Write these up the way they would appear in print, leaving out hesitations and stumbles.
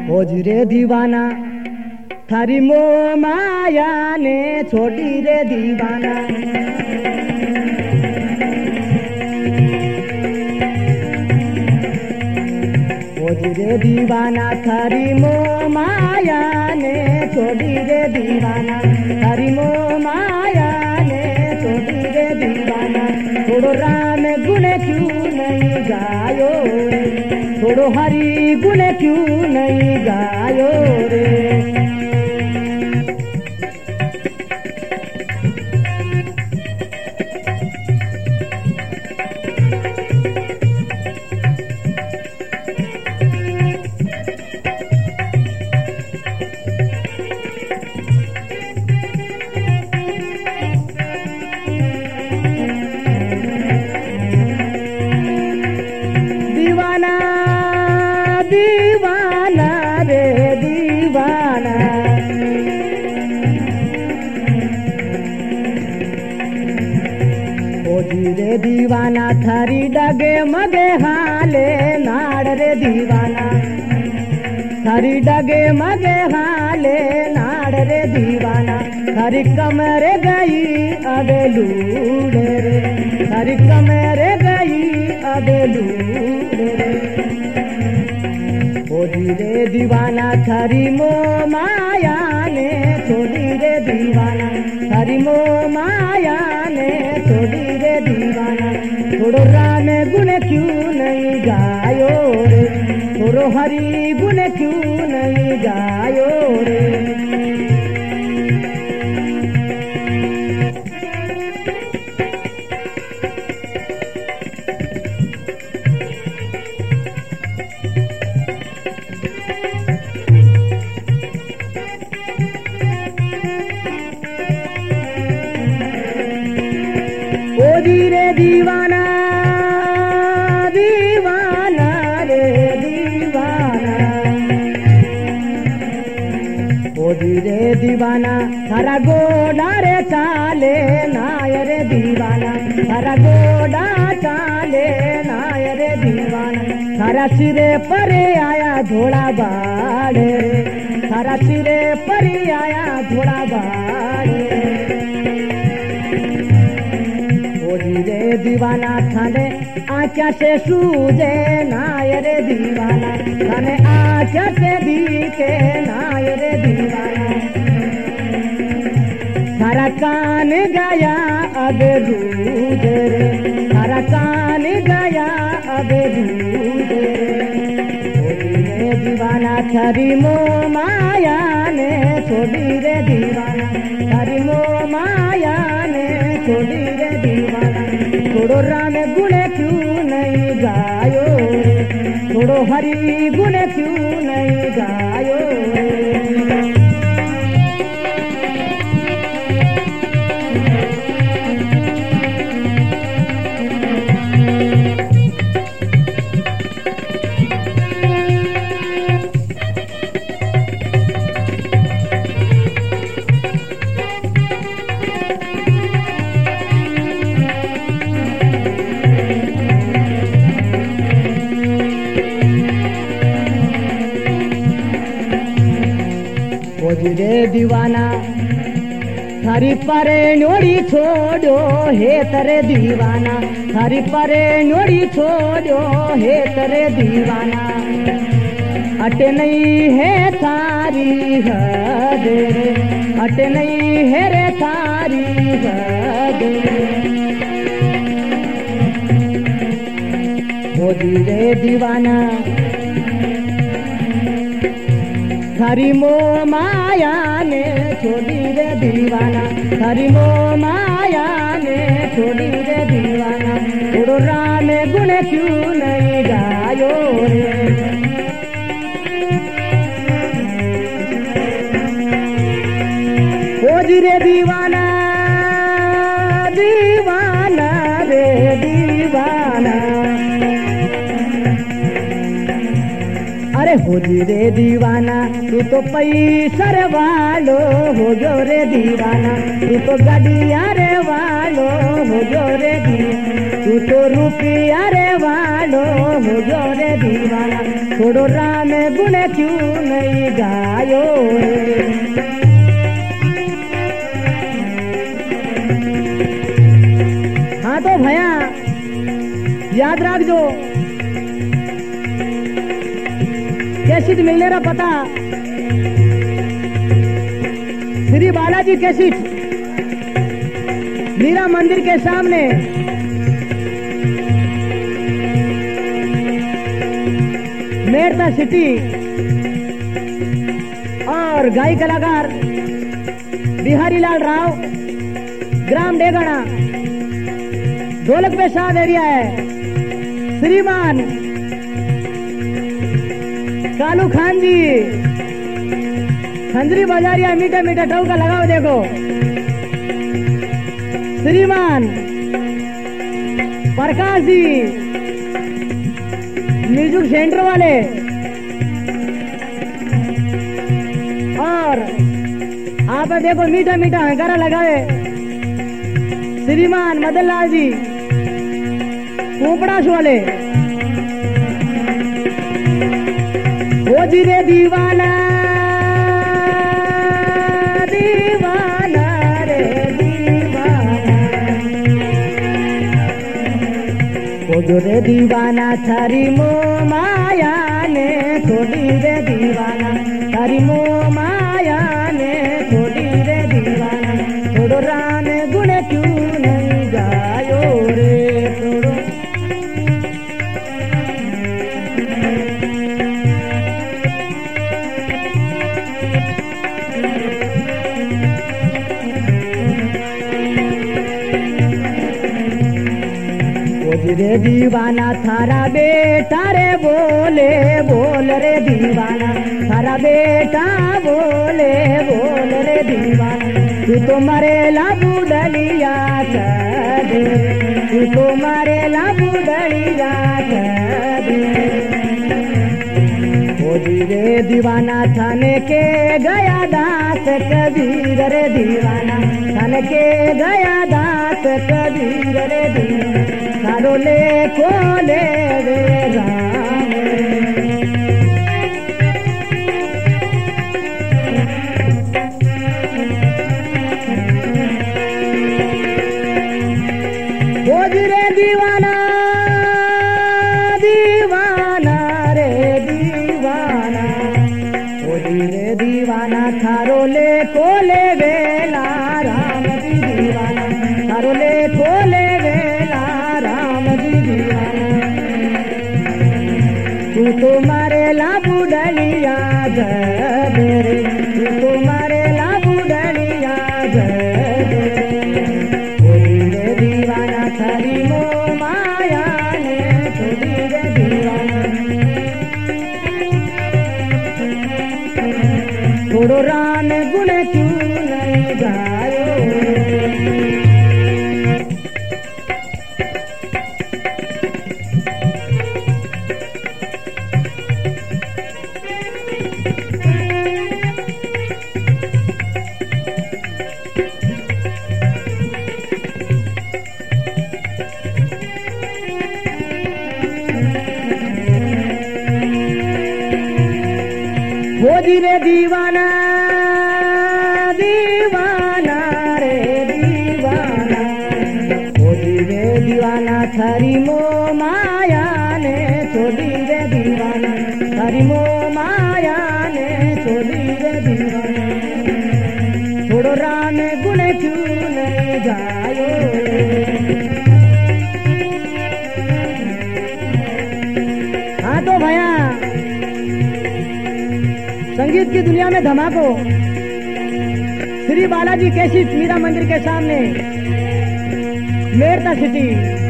खोज रे दीवाना थारी मोह माया ने छोड़ी रे दीवाना। खोज रे दीवाना थारी मोह माया ने छोड़ी रे दीवाना। थारी मोह माया ने छोड़ी रे दीवाना। थोड़ो राम गुण क्यों नहीं गायो रे, थोड़ो हरि गुण क्यों नहीं गायो रे। दीवाना रे दीवाना, खोजी रे दीवाना थारी डगे मगे हाले नाड़ रे दीवाना। थारी डगे मगे हाले नाड़ रे दीवाना। थारी कमरे गई अबे लूड़े रे, थारी कमरे गई अबे लूड़े रे। खोजी रे दीवाना थारी मोह माया ने छोड़ी रे दीवाना। थारी मोह माया ने छोड़ी रे दीवाना। थोड़ो राम गुण क्यों नहीं गायो रे, थोड़ो हरि गुण क्यों नहीं गायो रे। खोजी रे दीवाना दीवाना रे दीवाना। खोजी रे दीवाना थारा गोडा रे चाले नाय रे दीवाना। थारा गोडा चाले नाय रे दीवाना। थारा सिरे पर आया घोड़ा बाड़े, थारा सिरे पर आया घोड़ा बाड़े। खोजी रे दीवाना थाने आँखा से सूझे नाय रे दीवाना। थाने आँखा से दिखे नाय रे दीवाना। थारा कान गया अब दूध रे, थारा कान गया अब दूध रे। खोजी रे दीवाना थारी मोह माया ने छोड़ी रे दीवाना। थारी मोह माया ने छोड़ी रे दीवाना। थोड़ो राम गुण क्यों नहीं गायो रे, थोड़ो हरि गुण क्यों नहीं गायो रे। खोजी रे दीवाना थारी परे नोड़ी छोड़ो हे तरे दीवाना। थारी परे नोड़ी छोड़ो हे तरे दीवाना। अटे नहीं है थारी हद रे, अटे नहीं है रे थारी हद रे। खोजी रे दीवाना थारी मोह माया ने छोड़ी रे दीवाना। थारी मोह माया ने छोड़ी रे दीवाना। थोड़ो राम गुण क्यों नहीं गायो रे। खोजी रे दीवाना दीवाना रे दीवाना। अरे खोजी रे दीवाना तू तो पैसर वालो हो गयो रे दीवाना। तू तो गडिया रे वालो हो गयो रे दीवाना। तू तो रुपया रे वालो हो गयो रे दीवाना। छोड़ो राम गुण क्यों नहीं गायो रे। हाँ तो भैया याद रख जो कैसेट मिलने का पता श्री बालाजी कैसेट मीरा मंदिर के सामने मेरता सिटी और गायक कलाकार बिहारी लाल राव ग्राम डेगाना ढोलक पे साथ एरिया है श्रीमान कालू खान जी खंजरी बाजारिया मीठा मीठा टौका लगाओ देखो श्रीमान प्रकाश जी म्यूजिक सेंटर वाले और आप देखो मीठा मीठा हंकारा लगाए श्रीमान मदन लाल जी पोपड़ास वाले। ओ जी रे दीवाना दीवाना रे दीवाना ओ जो रे दीवाना थारी मो माया ने छोड़ी रे दीवाना थारी मो माया ने छोड़ी रे दीवाना छोड़ो राम गुण क्यों नहीं गायो रे छोड़ो। रे दीवाना थारा बेटा रे बोले बोल रे दीवाना थारा बेटा बोले बोल रे दीवाना तू तो मरेला बुडलिया दे तू तो मरेला बुडलिया दे। ओ रे दीवाना थाने के गया दास कबीर रे दीवाना थाने के गया दास कबीर रे दीवाना सारो ले को ले रे राम। ओ रे दीवाना दीवाना रे दीवाना ओ रे दीवाना थारो ले को ले वेला राम जी दीवाना थारो ले को ले तू तो मरेला बुडलिया रे तू तो मरेला बुडलिया रे दीवाना थारी मो माया ने छोड़ी रे दीवाना छोड़ो राम गुण क्यों नहीं गायो। रे दीवाना दीवाना रे दीवाना ओ रे दीवाना थारी मो माया ने छोड़ी रे दीवाना थारी मो माया ने छोड़ी रे दीवाना छोड़ो राम गुण क्यों नहीं गायो। हाँ तो भैया संगीत की दुनिया में धमाको श्री बालाजी कैसेट मीरा मंदिर के सामने मेरता सिटी।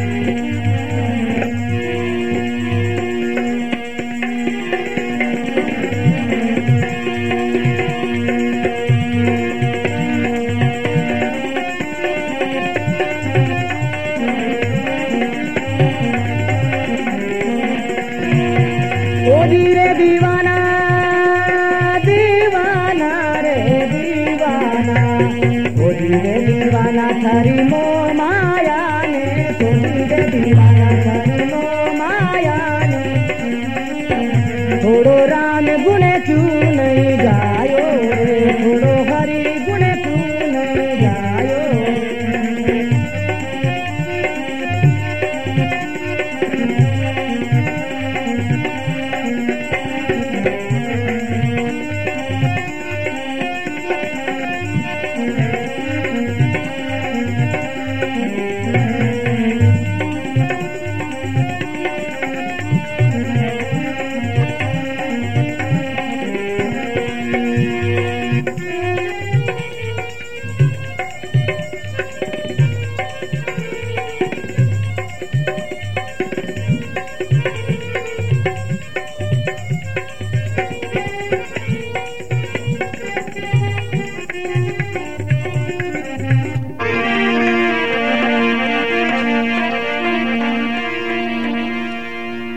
ओ रे दीवाना दीवाना रे दीवाना ओ रे दीवाना थारी मो माया ने छोड़ी रे दीवाना थारी मो माया ने छोड़ो